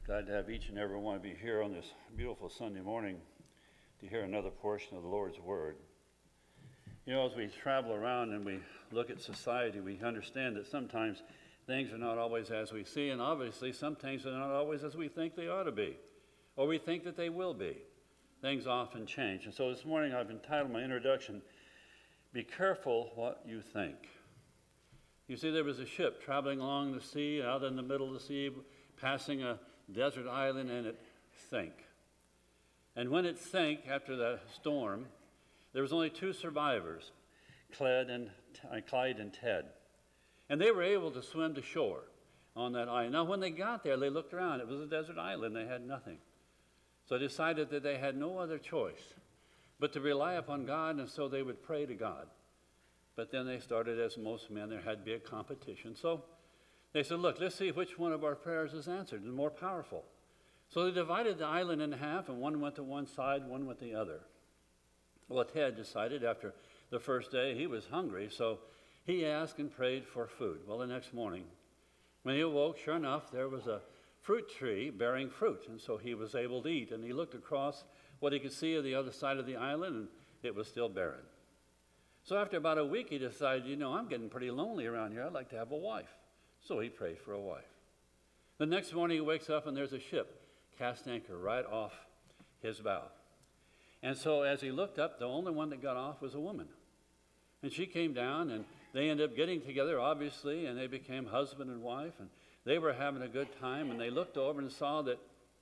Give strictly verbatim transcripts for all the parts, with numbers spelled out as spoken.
Glad to have each and every one of you here on this beautiful Sunday morning to hear another portion of the Lord's Word. You know, as we travel around and we look at society, we understand that sometimes things are not always as we see, and obviously some things are not always as we think they ought to be, or we think that they will be. Things often change. And so this morning I've entitled my introduction, Be Careful What You Think. You see, there was a ship traveling along the sea, out in the middle of the sea, passing a desert island, and it sank. And when it sank after the storm, there was only two survivors, Clyde and, uh, Clyde and Ted. And they were able to swim to shore on that island. Now, when they got there, they looked around. It was a desert island. They had nothing. So they decided that they had no other choice but to rely upon God, and so they would pray to God. But then they started, as most men, there had to be a competition. So they said, look, let's see which one of our prayers is answered and more powerful. So they divided the island in half, and one went to one side, one went the other. Well, Ted decided after the first day he was hungry, so he asked and prayed for food. Well, the next morning, when he awoke, sure enough, there was a fruit tree bearing fruit, and so he was able to eat. And he looked across what he could see on the other side of the island, and it was still barren. So after about a week, he decided, you know, I'm getting pretty lonely around here. I'd like to have a wife. So he prayed for a wife. The next morning he wakes up and there's a ship cast anchor right off his bow. And so as he looked up, the only one that got off was a woman. And she came down, and they ended up getting together, obviously, and they became husband and wife, and they were having a good time, and they looked over and saw that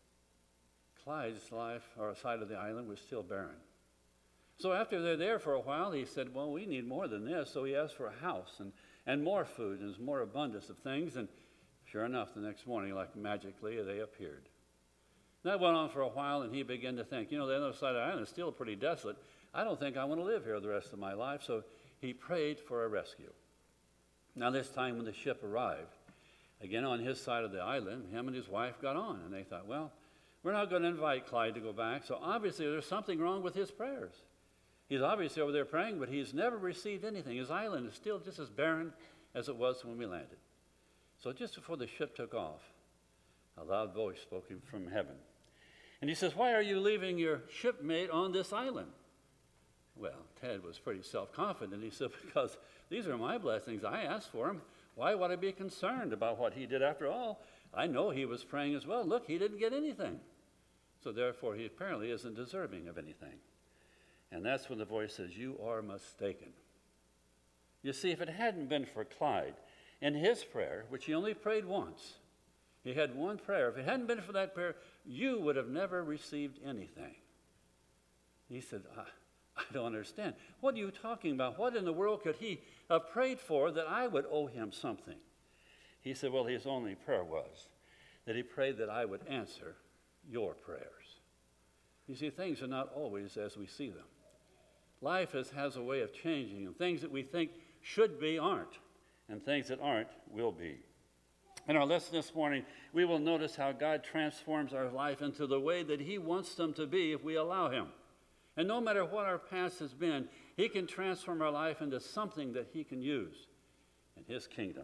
Clyde's life, or side of the island, was still barren. So after they're there for a while, he said, well, we need more than this. So he asked for a house and, and more food and more abundance of things. And sure enough, the next morning, like magically, they appeared. That went on for a while, and he began to think, you know, the other side of the island is still pretty desolate. I don't think I want to live here the rest of my life. So he prayed for a rescue. Now this time when the ship arrived, again on his side of the island, him and his wife got on. And they thought, well, we're not going to invite Clyde to go back. So obviously there's something wrong with his prayers. He's obviously over there praying, but he's never received anything. His island is still just as barren as it was when we landed. So just before the ship took off, a loud voice spoke from heaven. And he says, why are you leaving your shipmate on this island? Well, Ted was pretty self-confident. He said, because these are my blessings. I asked for them. Why would I be concerned about what he did? After all, I know he was praying as well. Look, he didn't get anything. So therefore, he apparently isn't deserving of anything. And that's when the voice says, you are mistaken. You see, if it hadn't been for Clyde and his prayer, which he only prayed once, he had one prayer. If it hadn't been for that prayer, you would have never received anything. He said, I, I don't understand. What are you talking about? What in the world could he have prayed for that I would owe him something? He said, well, his only prayer was that he prayed that I would answer your prayers. You see, things are not always as we see them. Life is, has a way of changing, and things that we think should be aren't, and things that aren't will be. In our lesson this morning, we will notice how God transforms our life into the way that he wants them to be if we allow him. And no matter what our past has been, he can transform our life into something that he can use in his kingdom.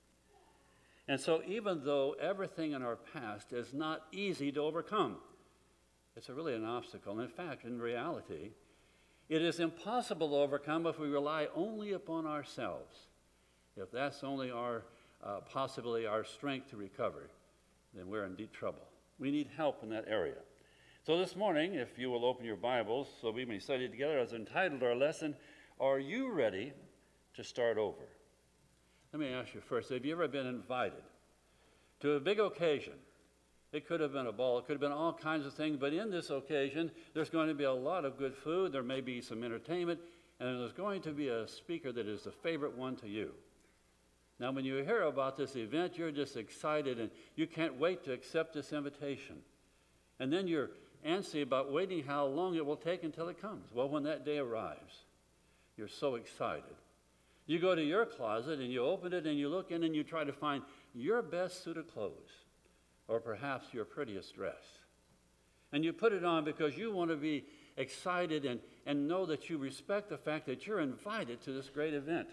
And so even though everything in our past is not easy to overcome, it's really an obstacle. In fact, in reality, it is impossible to overcome if we rely only upon ourselves. If that's only our uh, possibility, our strength to recover, then we're in deep trouble. We need help in that area. So this morning, if you will open your Bibles, so we may study together, as entitled our lesson, Are You Ready to Start Over? Let me ask you first, have you ever been invited to a big occasion? It could have been a ball, it could have been all kinds of things, but in this occasion, there's going to be a lot of good food, there may be some entertainment, and there's going to be a speaker that is the favorite one to you. Now, when you hear about this event, you're just excited, and you can't wait to accept this invitation. And then you're antsy about waiting how long it will take until it comes. Well, when that day arrives, you're so excited. You go to your closet, and you open it, and you look in, and you try to find your best suit of clothes, or perhaps your prettiest dress. And you put it on because you want to be excited and, and know that you respect the fact that you're invited to this great event.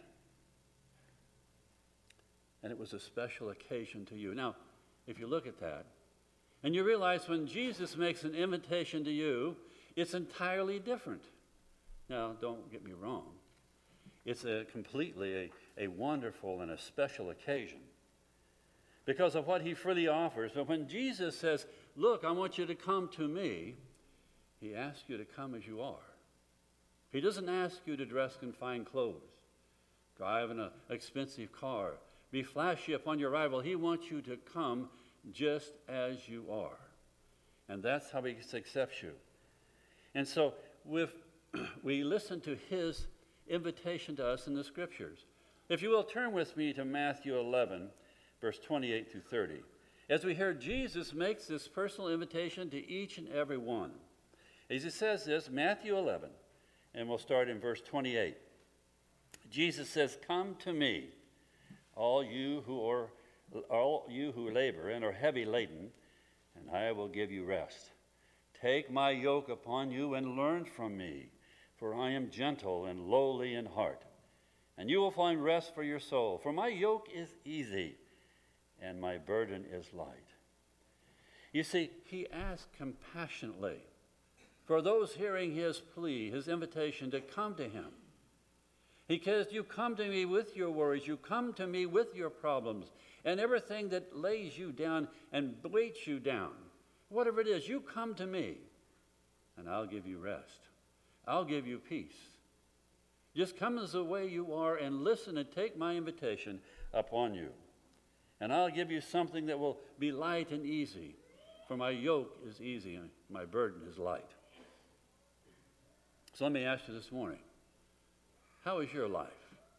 And it was a special occasion to you. Now, if you look at that, And you realize when Jesus makes an invitation to you, it's entirely different. Now, don't get me wrong. It's a completely a, a wonderful and a special occasion because of what he freely offers. But when Jesus says, look, I want you to come to me, he asks you to come as you are. He doesn't ask you to dress in fine clothes, drive in an expensive car, be flashy upon your arrival. He wants you to come just as you are. And that's how he accepts you. And so with, we listen to his invitation to us in the Scriptures. If you will, turn with me to Matthew eleven, verse twenty-eight through thirty. As we hear, Jesus makes this personal invitation to each and every one. As he says this, Matthew eleven, and we'll start in verse twenty-eight. Jesus says, come to me, all you who are all you who labor and are heavy laden, and I will give you rest. Take my yoke upon you and learn from me, for I am gentle and lowly in heart, and you will find rest for your soul. For my yoke is easy, and my burden is light. You see, he asked compassionately for those hearing his plea, his invitation to come to him. He says, you come to me with your worries, you come to me with your problems, and everything that lays you down and weights you down. Whatever it is, you come to me, and I'll give you rest. I'll give you peace. Just come as the way you are and listen and take my invitation upon you. And I'll give you something that will be light and easy. For my yoke is easy and my burden is light. So let me ask you this morning, how is your life?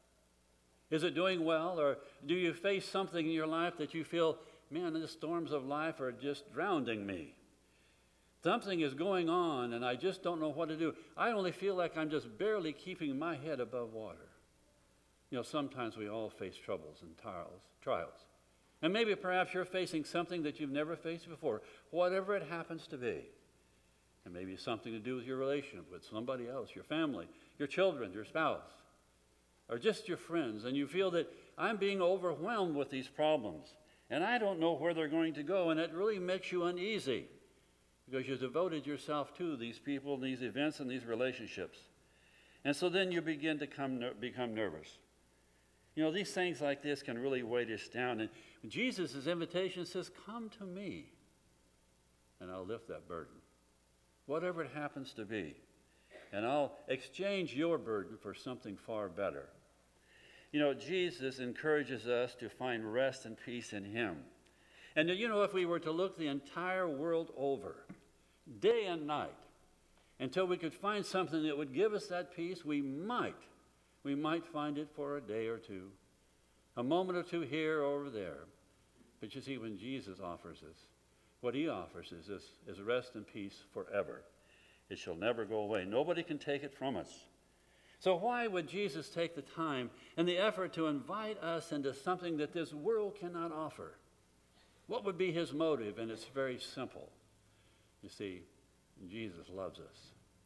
Is it doing well, or do you face something in your life that you feel, man, the storms of life are just drowning me? Something is going on, and I just don't know what to do. I only feel like I'm just barely keeping my head above water. You know, sometimes we all face troubles and trials, trials. And maybe perhaps you're facing something that you've never faced before, whatever it happens to be. And maybe it's something to do with your relationship with somebody else, your family, your children, your spouse, or just your friends. And you feel that I'm being overwhelmed with these problems, and I don't know where they're going to go, and it really makes you uneasy, because you've devoted yourself to these people, these events, and these relationships. And so then you begin to come, become nervous. You know, these things like this can really weigh us down. And Jesus' invitation says, come to me, and I'll lift that burden, whatever it happens to be. And I'll exchange your burden for something far better. You know, Jesus encourages us to find rest and peace in him. And you know, if we were to look the entire world over, day and night, until we could find something that would give us that peace, we might, we might find it for a day or two, a moment or two here or over there. But you see, when Jesus offers us, what he offers is this, is rest and peace forever. It shall never go away. Nobody can take it from us. So why would Jesus take the time and the effort to invite us into something that this world cannot offer? What would be his motive? And it's very simple. You see, Jesus loves us.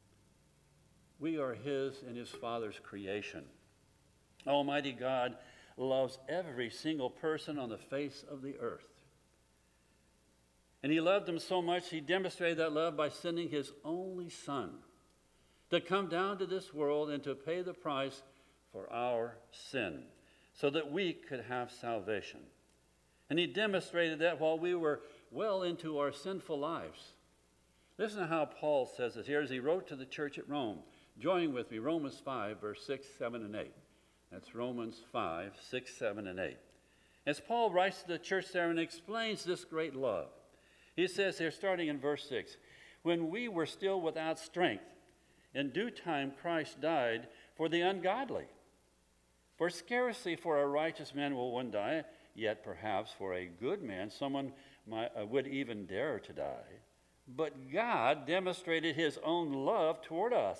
We are his and his Father's creation. Almighty God loves every single person on the face of the earth. And he loved them so much, he demonstrated that love by sending his only Son to come down to this world and to pay the price for our sin so that we could have salvation. And he demonstrated that while we were well into our sinful lives. Listen to how Paul says this here as he wrote to the church at Rome. Join with me, Romans five, verse six, seven, and eight. That's Romans five, six, seven, and eight. As Paul writes to the church there and explains this great love, he says here, starting in verse six, when we were still without strength, in due time Christ died for the ungodly. For scarcely for a righteous man will one die, yet perhaps for a good man someone might, uh, would even dare to die. But God demonstrated his own love toward us,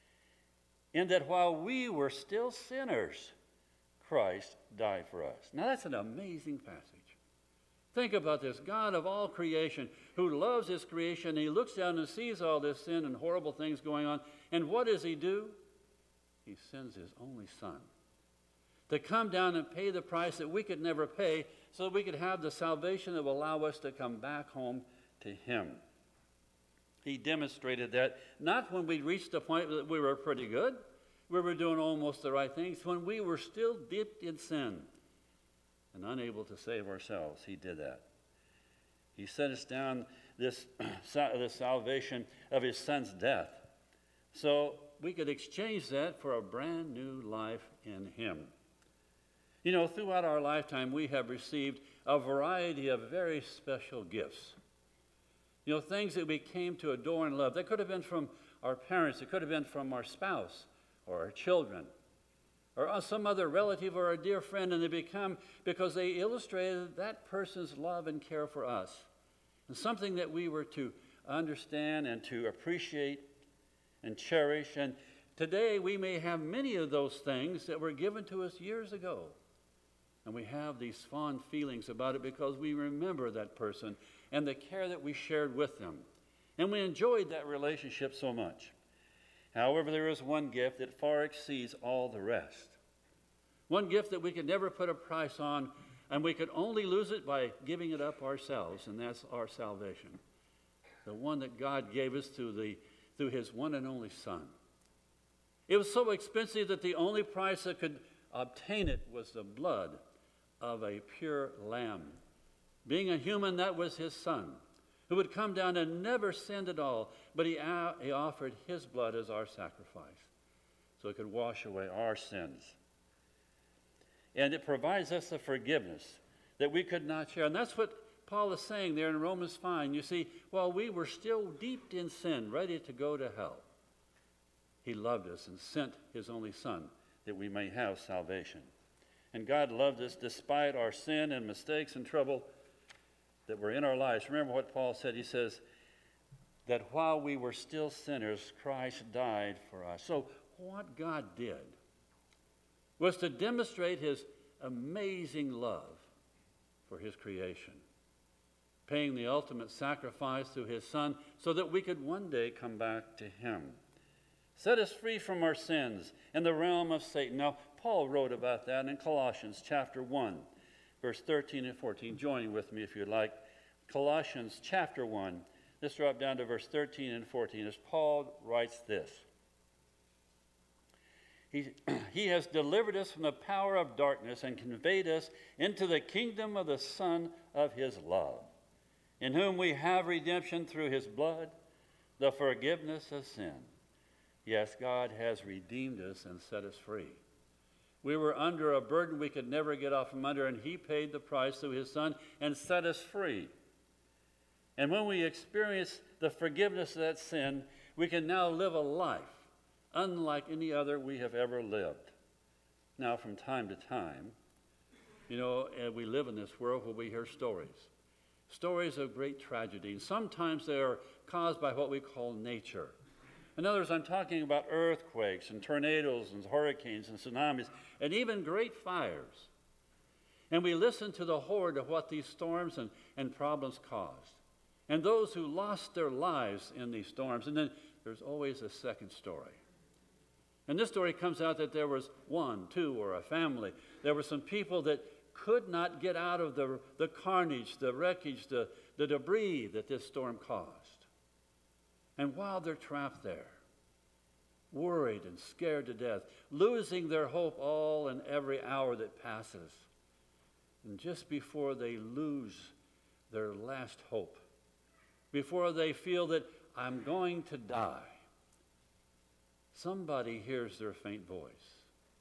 in that while we were still sinners, Christ died for us. Now that's an amazing passage. Think about this. God of all creation, who loves his creation, he looks down and sees all this sin and horrible things going on. And what does he do? He sends his only Son to come down and pay the price that we could never pay so that we could have the salvation that will allow us to come back home to him. He demonstrated that not when we reached the point that we were pretty good, we were doing almost the right things, when we were still dipped in sin and unable to save ourselves. He did that. He set us down this, this salvation of his son's death, so we could exchange that for a brand new life in him. You know, throughout our lifetime, we have received a variety of very special gifts. You know, things that we came to adore and love. They could have been from our parents. It could have been from our spouse or our children or some other relative or a dear friend, and they become because they illustrated that person's love and care for us. And something that we were to understand and to appreciate and cherish. And today we may have many of those things that were given to us years ago. And we have these fond feelings about it because we remember that person and the care that we shared with them. And we enjoyed that relationship so much. However, there is one gift that far exceeds all the rest. One gift that we could never put a price on, and we could only lose it by giving it up ourselves, and that's our salvation. The one that God gave us through, the, through his one and only Son. It was so expensive that the only price that could obtain it was the blood of a pure lamb. Being a human, that was his Son, who would come down and never sinned at all, but he, uh, he offered his blood as our sacrifice so it could wash away our sins. And it provides us the forgiveness that we could not share. And that's what Paul is saying there in Romans five. You see, while we were still deep in sin, ready to go to hell, he loved us and sent his only Son that we may have salvation. And God loved us despite our sin and mistakes and trouble that were in our lives. Remember what Paul said. He says that while we were still sinners, Christ died for us. So what God did was to demonstrate his amazing love for his creation, paying the ultimate sacrifice through his Son so that we could one day come back to him. Set us free from our sins and the realm of Satan. Now, Paul wrote about that in Colossians chapter one, verse thirteen and fourteen. Join with me if you'd like. Colossians chapter one. Let's drop down to verse thirteen and fourteen as Paul writes this. He, he has delivered us from the power of darkness and conveyed us into the kingdom of the Son of his love, in whom we have redemption through his blood, the forgiveness of sin. Yes, God has redeemed us and set us free. We were under a burden we could never get off from under, and he paid the price through his Son and set us free. And when we experience the forgiveness of that sin, we can now live a life unlike any other we have ever lived. Now, from time to time, you know, we live in this world where we hear stories. Stories of great tragedy. And sometimes they are caused by what we call nature. In other words, I'm talking about earthquakes and tornadoes and hurricanes and tsunamis and even great fires. And we listen to the horror of what these storms and, and problems caused. And those who lost their lives in these storms. And then there's always a second story. And this story comes out that there was one, two, or a family. There were some people that could not get out of the, the carnage, the wreckage, the, the debris that this storm caused. And while they're trapped there, worried and scared to death, losing their hope all and every hour that passes, and just before they lose their last hope, before they feel that I'm going to die, somebody hears their faint voice,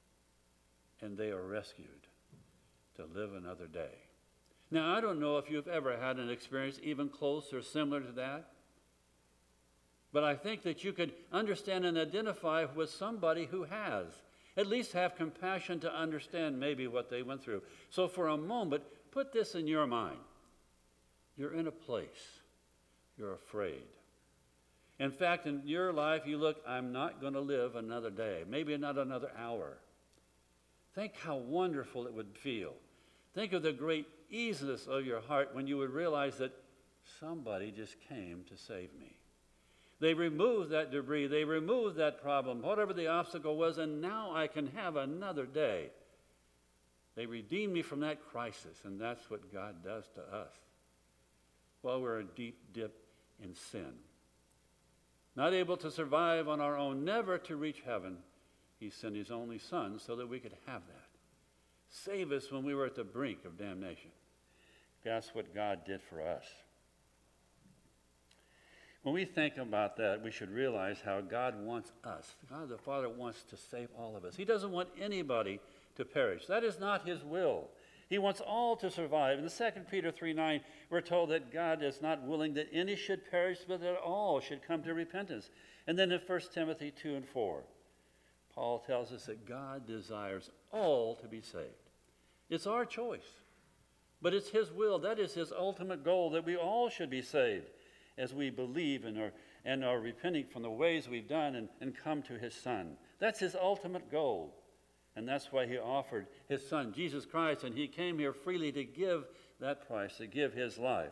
and they are rescued to live another day. Now, I don't know if you've ever had an experience even close or similar to that, but I think that you could understand and identify with somebody who has. At least have compassion to understand maybe what they went through. So for a moment, put this in your mind. You're in a place. You're afraid. In fact, in your life, you look, I'm not going to live another day, maybe not another hour. Think how wonderful it would feel. Think of the great easiness of your heart when you would realize that somebody just came to save me. They removed that debris. They removed that problem, whatever the obstacle was, and now I can have another day. They redeemed me from that crisis, and that's what God does to us. while we're a deep dip in sin. Not able to survive on our own, never to reach heaven, he sent his only Son so that we could have that. Save us when we were at the brink of damnation. That's what God did for us. When we think about that, we should realize how God wants us. God the Father wants to save all of us. He doesn't want anybody to perish. That is not his will. He wants all to survive. In Second Peter three nine, we're told that God is not willing that any should perish, but that all should come to repentance. And then in First Timothy two and four, Paul tells us that God desires all to be saved. It's our choice, but it's his will. That is his ultimate goal, that we all should be saved as we believe and are, and are repenting from the ways we've done and, and come to his Son. That's his ultimate goal. And that's why he offered his Son, Jesus Christ, and he came here freely to give that price, to give his life.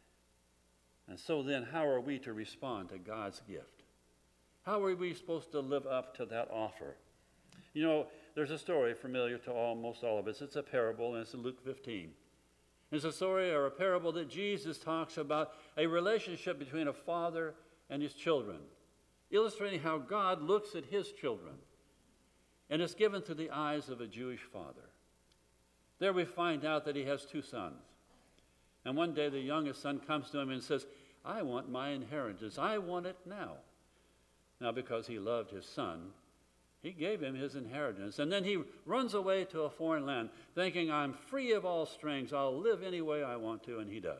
And so then, how are we to respond to God's gift? How are we supposed to live up to that offer? You know, there's a story familiar to almost all of us. It's a parable, and it's in Luke fifteen. It's a story or a parable that Jesus talks about a relationship between a father and his children, illustrating how God looks at his children. And it's given through the eyes of a Jewish father. There we find out that he has two sons. And one day the youngest son comes to him and says, I want my inheritance. I want it now. Now, because he loved his son, he gave him his inheritance. And then he runs away to a foreign land, thinking, I'm free of all strings. I'll live any way I want to, and he does.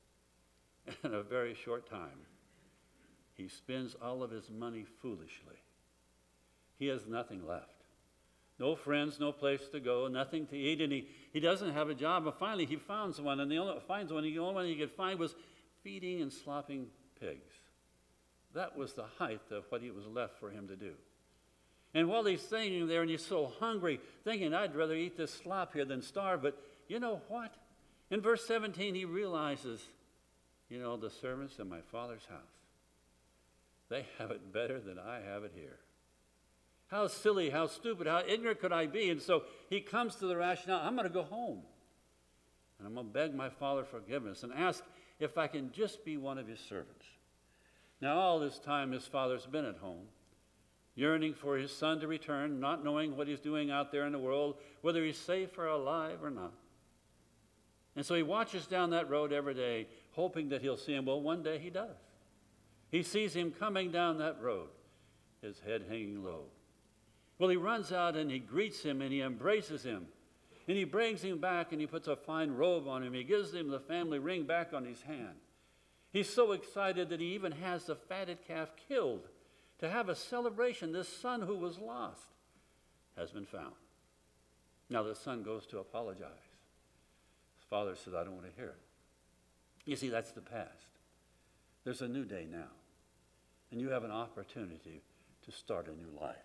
In a very short time, he spends all of his money foolishly. He has nothing left. No friends, no place to go, nothing to eat, and he, he doesn't have a job. But finally, he finds one, and the only, finds one, the only one he could find was feeding and slopping pigs. That was the height of what it was left for him to do. And while he's sitting there and he's so hungry, thinking, I'd rather eat this slop here than starve, but you know what? In verse seventeen, he realizes, you know, the servants in my Father's house, they have it better than I have it here. How silly, how stupid, how ignorant could I be? And so he comes to the rationale, I'm going to go home. And I'm going to beg my father forgiveness and ask if I can just be one of his servants. Now, all this time, his father's been at home, yearning for his son to return, not knowing what he's doing out there in the world, whether he's safe or alive or not. And so he watches down that road every day, hoping that he'll see him. Well, one day he does. He sees him coming down that road, his head hanging low. Well, he runs out and he greets him and he embraces him. And he brings him back and he puts a fine robe on him. He gives him the family ring back on his hand. He's so excited that he even has the fatted calf killed to have a celebration. This son who was lost has been found. Now the son goes to apologize. His father says, I don't want to hear it. You see, that's the past. There's a new day now. And you have an opportunity to start a new life,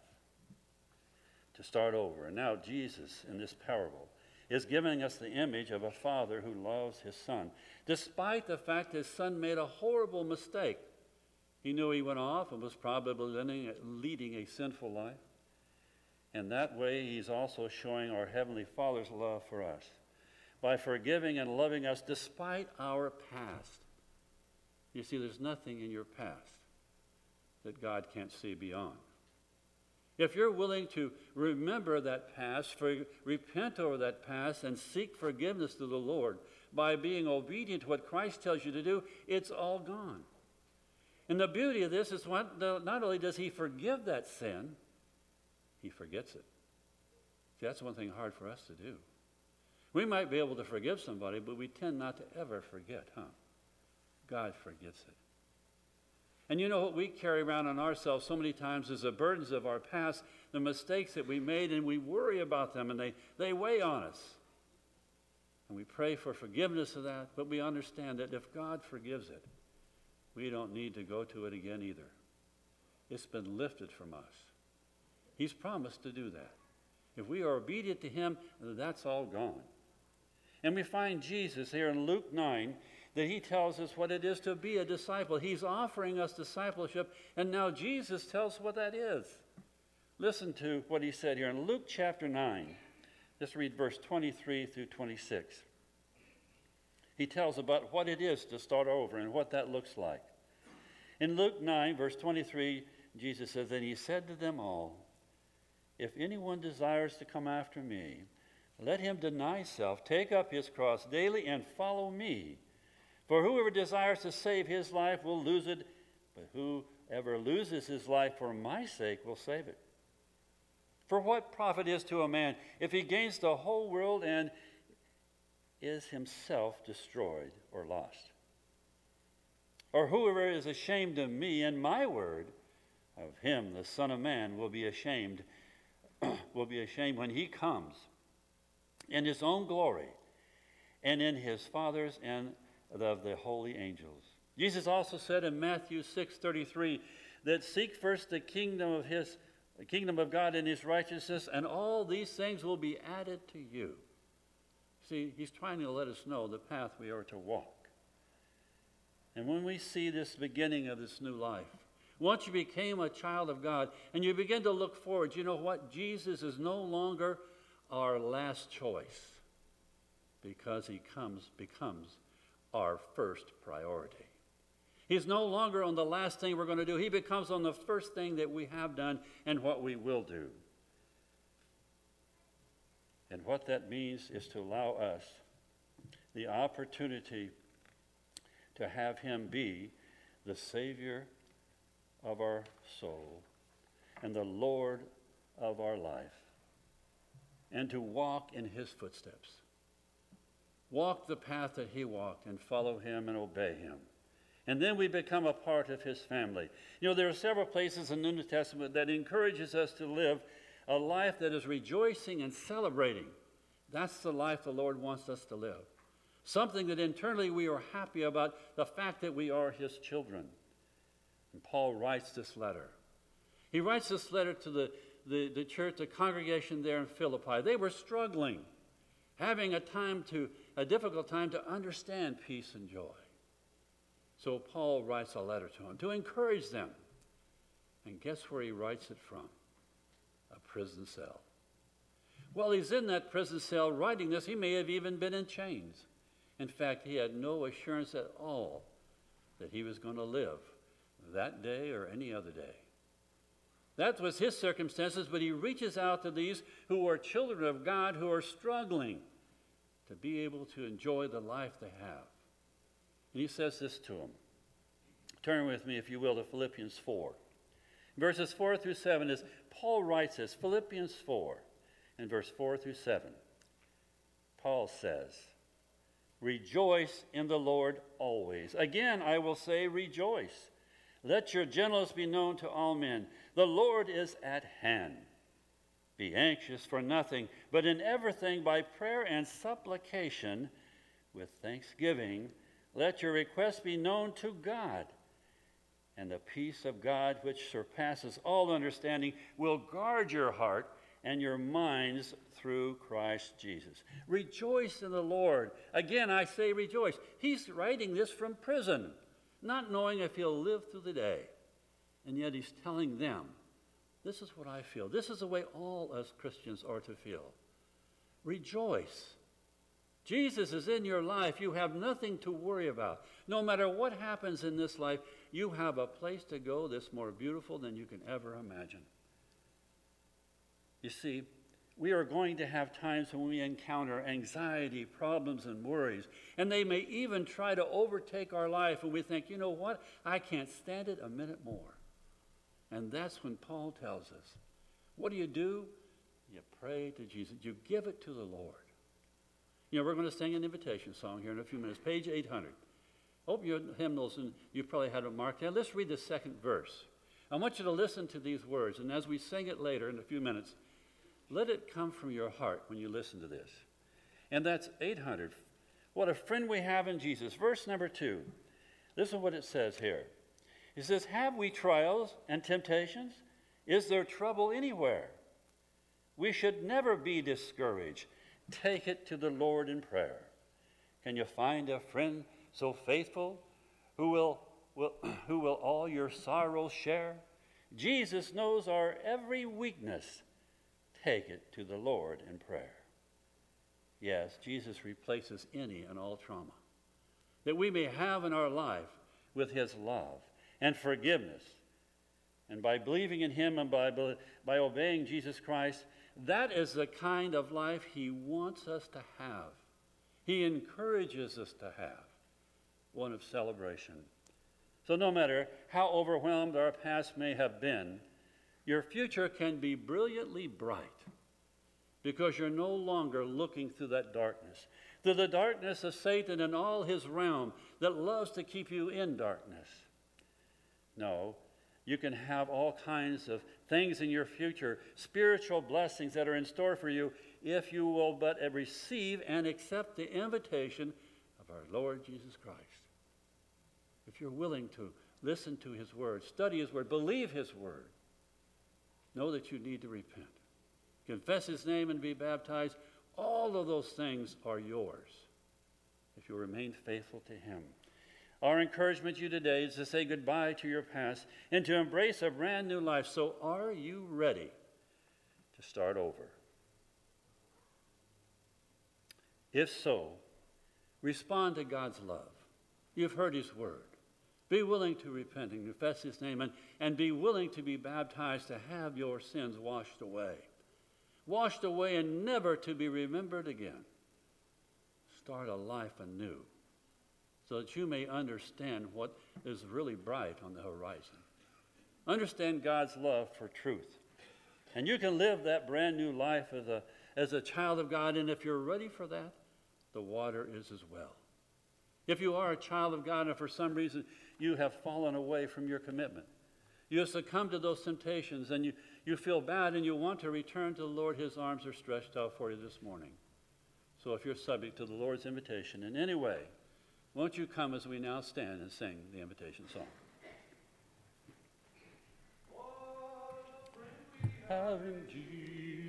to start over. And now Jesus, in this parable, is giving us the image of a father who loves his son, despite the fact his son made a horrible mistake. He knew he went off and was probably leading a sinful life. And that way, he's also showing our Heavenly Father's love for us by forgiving and loving us despite our past. You see, there's nothing in your past that God can't see beyond. If you're willing to remember that past, for, repent over that past, and seek forgiveness to the Lord by being obedient to what Christ tells you to do, it's all gone. And the beauty of this is what, not only does he forgive that sin, he forgets it. See, that's one thing hard for us to do. We might be able to forgive somebody, but we tend not to ever forget, huh? God forgets it. And you know what we carry around on ourselves so many times is the burdens of our past, the mistakes that we made, and we worry about them, and they, they weigh on us. And we pray for forgiveness of that, but we understand that if God forgives it, we don't need to go to it again either. It's been lifted from us. He's promised to do that. If we are obedient to him, that's all gone. And we find Jesus here in Luke nine, that he tells us what it is to be a disciple. He's offering us discipleship, and now Jesus tells what that is. Listen to what he said here in Luke chapter nine. Let's read verse twenty-three through twenty-six. He tells about what it is to start over and what that looks like. In Luke nine, verse twenty-three, Jesus says, "And he said to them all, if anyone desires to come after me, let him deny self, take up his cross daily, and follow me. For whoever desires to save his life will lose it, but whoever loses his life for my sake will save it. For what profit is to a man if he gains the whole world and is himself destroyed or lost? Or whoever is ashamed of me and my word, of him the Son of Man will be ashamed, will be ashamed when he comes in his own glory and in his Father's and of the holy angels." Jesus also said in Matthew six thirty-three that seek first the kingdom of his the kingdom of God and his righteousness, and all these things will be added to you. See, he's trying to let us know the path we are to walk. And when we see this beginning of this new life, once you became a child of God and you begin to look forward, you know what? Jesus is no longer our last choice because he comes becomes our first priority. He's no longer on the last thing we're going to do. He becomes on the first thing that we have done and what we will do. And what that means is to allow us the opportunity to have him be the Savior of our soul and the Lord of our life, and to walk in his footsteps. Walk the path that he walked and follow him and obey him. And then we become a part of his family. You know, there are several places in the New Testament that encourages us to live a life that is rejoicing and celebrating. That's the life the Lord wants us to live. Something that internally we are happy about, the fact that we are his children. And Paul writes this letter. He writes this letter to the, the, the church, the congregation there in Philippi. They were struggling, having a time to, a difficult time to understand peace and joy. So Paul writes a letter to them to encourage them. And guess where he writes it from? A prison cell. While he's in that prison cell writing this, he may have even been in chains. In fact, he had no assurance at all that he was going to live that day or any other day. That was his circumstances, but he reaches out to these who are children of God, who are struggling to be able to enjoy the life they have. And he says this to them. Turn with me, if you will, to Philippians four. Verses four through seven is, Paul writes this, Philippians four, and verse four through seven. Paul says, "Rejoice in the Lord always. Again, I will say, rejoice. Let your gentleness be known to all men. The Lord is at hand. Be anxious for nothing, but in everything by prayer and supplication with thanksgiving, let your requests be known to God. And the peace of God, which surpasses all understanding, will guard your heart and your minds through Christ Jesus." Rejoice in the Lord. Again, I say rejoice. He's writing this from prison, not knowing if he'll live through the day. And yet he's telling them, this is what I feel. This is the way all us Christians are to feel. Rejoice. Jesus is in your life. You have nothing to worry about. No matter what happens in this life, you have a place to go that's more beautiful than you can ever imagine. You see, we are going to have times when we encounter anxiety, problems, and worries. And they may even try to overtake our life, and we think, you know what? I can't stand it a minute more. And that's when Paul tells us, what do you do? You pray to Jesus. You give it to the Lord. You know, we're going to sing an invitation song here in a few minutes, page eight hundred. Open your hymnals, and you probably had it marked. Now, let's read the second verse. I want you to listen to these words, and as we sing it later in a few minutes, let it come from your heart when you listen to this. And that's eight hundred. What a friend we have in Jesus. Verse number two. Listen to what it says here. It says, "Have we trials and temptations? Is there trouble anywhere? We should never be discouraged. Take it to the Lord in prayer. Can you find a friend so faithful who will, will, who will all your sorrows share? Jesus knows our every weakness. Take it to the Lord in prayer." Yes, Jesus replaces any and all trauma. that we may have in our life with his love and forgiveness. And by believing in him and by, by obeying Jesus Christ, that is the kind of life he wants us to have. He encourages us to have one of celebration. So no matter how overwhelmed our past may have been, your future can be brilliantly bright because you're no longer looking through that darkness, through the darkness of Satan and all his realm that loves to keep you in darkness. No, you can have all kinds of things in your future, spiritual blessings that are in store for you if you will but receive and accept the invitation of our Lord Jesus Christ. If you're willing to listen to his word, study his word, believe his word, know that you need to repent. Confess his name and be baptized. All of those things are yours if you remain faithful to him. Our encouragement to you today is to say goodbye to your past and to embrace a brand new life. So are you ready to start over? If so, respond to God's love. You've heard his word. Be willing to repent and confess his name, and, and be willing to be baptized to have your sins washed away. Washed away and never to be remembered again. Start a life anew so that you may understand what is really bright on the horizon. Understand God's love for truth. And you can live that brand new life as a, as a child of God, and if you're ready for that, the water is as well. If you are a child of God and for some reason you have fallen away from your commitment, you have succumbed to those temptations and you, you feel bad and you want to return to the Lord, his arms are stretched out for you this morning. So if you're subject to the Lord's invitation in any way, won't you come as we now stand and sing the invitation song? What a friend we have in Jesus.